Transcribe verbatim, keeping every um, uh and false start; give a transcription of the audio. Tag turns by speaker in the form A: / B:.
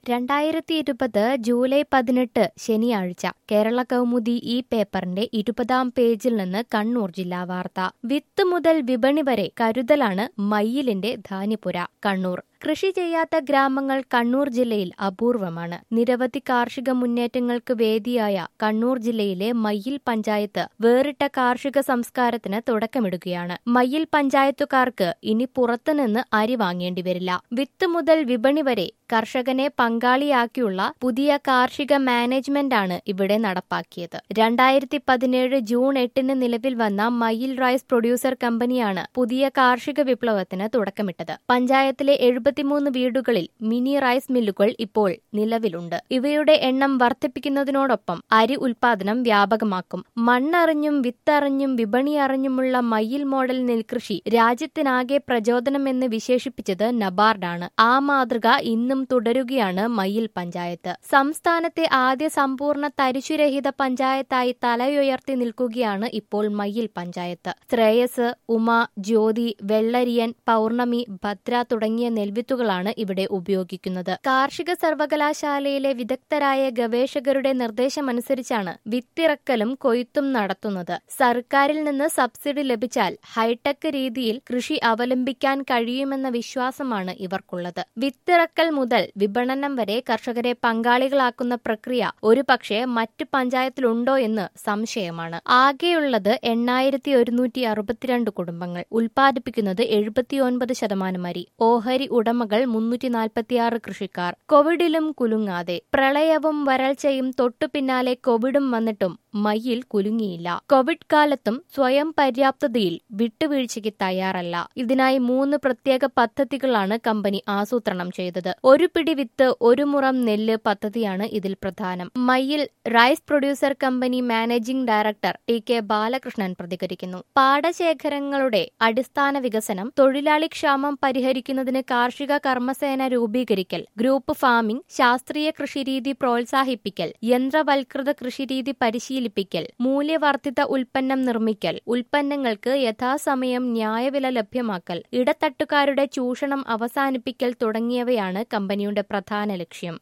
A: രണ്ടായിരത്തി ഇരുപത് ജൂലൈ പതിനെട്ട് ശനിയാഴ്ച കേരള കൗമുദി ഈ പേപ്പറിന്റെ ഇരുപതാം പേജിൽ നിന്ന് കണ്ണൂർ ജില്ലാ വാർത്ത. വിത്ത് മുതൽ വിപണി വരെ കരുതലാണ് മയ്യിലിന്റെ ധാന്യപ്പുര. കണ്ണൂർ. കൃഷി ചെയ്യാത്ത ഗ്രാമങ്ങൾ കണ്ണൂർ ജില്ലയിൽ അപൂർവമാണ്. നിരവധി കാർഷിക മുന്നേറ്റങ്ങൾക്ക് വേദിയായ കണ്ണൂർ ജില്ലയിലെ മയ്യിൽ പഞ്ചായത്ത് വേറിട്ട കാർഷിക സംസ്കാരത്തിന് തുടക്കമിടുകയാണ്. മയ്യിൽ പഞ്ചായത്തുകാർക്ക് ഇനി പുറത്തുനിന്ന് അരി വാങ്ങേണ്ടി വരില്ല. വിത്ത് മുതൽ വിപണി വരെ കർഷകനെ പങ്കാളിയാക്കിയുള്ള പുതിയ കാർഷിക മാനേജ്മെന്റാണ് ഇവിടെ നടപ്പാക്കിയത്. രണ്ടായിരത്തി പതിനേഴ് ജൂൺ എട്ടിന് നിലവിൽ വന്ന മയ്യിൽ റൈസ് പ്രൊഡ്യൂസർ കമ്പനിയാണ് പുതിയ കാർഷിക വിപ്ലവത്തിന് തുടക്കമിട്ടത്. പഞ്ചായത്തിലെ എഴുപത്തിമൂന്ന് വീടുകളിൽ മിനി റൈസ് മില്ലുകൾ ഇപ്പോൾ നിലവിലുണ്ട്. ഇവയുടെ എണ്ണം വർദ്ധിപ്പിക്കുന്നതിനോടൊപ്പം അരി ഉൽപാദനം വ്യാപകമാക്കും. മണ്ണറിഞ്ഞും വിത്തറിഞ്ഞും വിപണി അറിഞ്ഞുമുള്ള മയ്യിൽ മോഡൽ നെൽകൃഷി രാജ്യത്തിനാകെ പ്രചോദനമെന്ന് വിശേഷിപ്പിച്ചത് നബാർഡാണ്. ആ മാതൃക ഇന്നും തുടരുകയാണ് മയ്യിൽ പഞ്ചായത്ത്. സംസ്ഥാനത്തെ ആദ്യ സമ്പൂർണ്ണ തരിശുരഹിത പഞ്ചായത്തായി തലയുയർത്തി നിൽക്കുകയാണ് ഇപ്പോൾ മയ്യിൽ പഞ്ചായത്ത്. ശ്രേയസ്, ഉമ, ജ്യോതി, വെള്ളരിയൻ, പൗർണമി, ഭദ്ര തുടങ്ങിയ നെൽവിത്തുകളാണ് ഇവിടെ ഉപയോഗിക്കുന്നത്. കാർഷിക സർവകലാശാലയിലെ വിദഗ്ധരായ ഗവേഷകരുടെ നിർദ്ദേശമനുസരിച്ചാണ് വിത്തിറക്കലും കൊയ്ത്തും നടത്തുന്നത്. സർക്കാരിൽ നിന്ന് സബ്സിഡി ലഭിച്ചാൽ ഹൈടെക് രീതിയിൽ കൃഷി അവലംബിക്കാൻ കഴിയുമെന്ന വിശ്വാസമാണ് ഇവർക്കുള്ളത്. വിത്തിറക്കൽ മുതൽ വിപണനം വരെ കർഷകരെ പങ്കാളികളാക്കുന്ന പ്രക്രിയ ഒരുപക്ഷെ മറ്റു പഞ്ചായത്തിലുണ്ടോ എന്ന് സംശയമാണ്. ആകെയുള്ളത് എണ്ണായിരത്തി ഒരുന്നൂറ്റി അറുപത്തിരണ്ട് കുടുംബങ്ങൾ. ഉൽപ്പാദിപ്പിക്കുന്നത് എഴുപത്തിയൊൻപത് ശതമാനം അരി. ഓഹരി ഉടമകൾ മുന്നൂറ്റി നാൽപ്പത്തിയാറ് കൃഷിക്കാർ. കോവിഡിലും കുലുങ്ങാതെ. പ്രളയവും വരൾച്ചയും തൊട്ടു പിന്നാലെ കോവിഡും വന്നിട്ടും മയ്യിൽ കുലുങ്ങിയില്ല. കോവിഡ് കാലത്തും സ്വയം പര്യാപ്തതയിൽ വിട്ടുവീഴ്ചയ്ക്ക് തയ്യാറല്ല. ഇതിനായി മൂന്ന് പ്രത്യേക പദ്ധതികളാണ് കമ്പനി ആസൂത്രണം ചെയ്തത്. ഒരു പിടി വിത്ത് ഒരു മുറം നെല്ല് പദ്ധതിയാണ് ഇതിൽ പ്രധാനം. Mayyil rice producer company managing director T K Balakrishnan പ്രതികരിക്കുന്നു. പാടശേഖരങ്ങളുടെ അടിസ്ഥാന വികസനം, തൊഴിലാളി ക്ഷാമം പരിഹരിക്കുന്നതിന് കാർഷിക കർമ്മസേന രൂപീകരിക്കൽ, ഗ്രൂപ്പ് ഫാമിംഗ്, ശാസ്ത്രീയ കൃഷിരീതി പ്രോത്സാഹിപ്പിക്കൽ, യന്ത്രവൽകൃത കൃഷിരീതി പരിശീലിപ്പിക്കൽ, മൂല്യവർദ്ധിത ഉൽപ്പന്നം നിർമ്മിക്കൽ, ഉൽപ്പന്നങ്ങൾക്ക് യഥാസമയം ന്യായവില ലഭ്യമാക്കൽ, ഇടത്തട്ടുകാരുടെ ചൂഷണം അവസാനിപ്പിക്കൽ തുടങ്ങിയവയാണ് കമ്പനിയുടെ പ്രധാന ലക്ഷ്യം.